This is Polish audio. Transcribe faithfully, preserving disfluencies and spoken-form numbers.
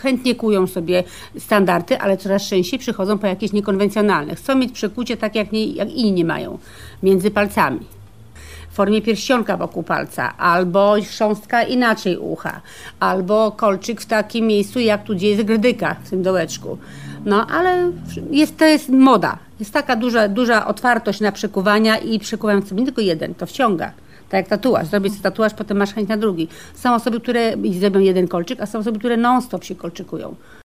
chętnie kują sobie standardy, ale coraz częściej przychodzą po jakieś niekonwencjonalne. Chcą mieć przekucie tak, jak, nie, jak inni mają, między palcami. W formie pierścionka wokół palca, albo chrząstka inaczej ucha, albo kolczyk w takim miejscu, jak tu gdzie jest grydyka, w tym dołeczku. No, ale jest, to jest moda. Jest taka duża, duża otwartość na przekuwania i przekuwając sobie nie tylko jeden, to wciąga. Tak jak tatuaż. Zrobisz sobie tatuaż, potem masz chęć na drugi. Są osoby, które zrobią jeden kolczyk, a są osoby, które non-stop się kolczykują.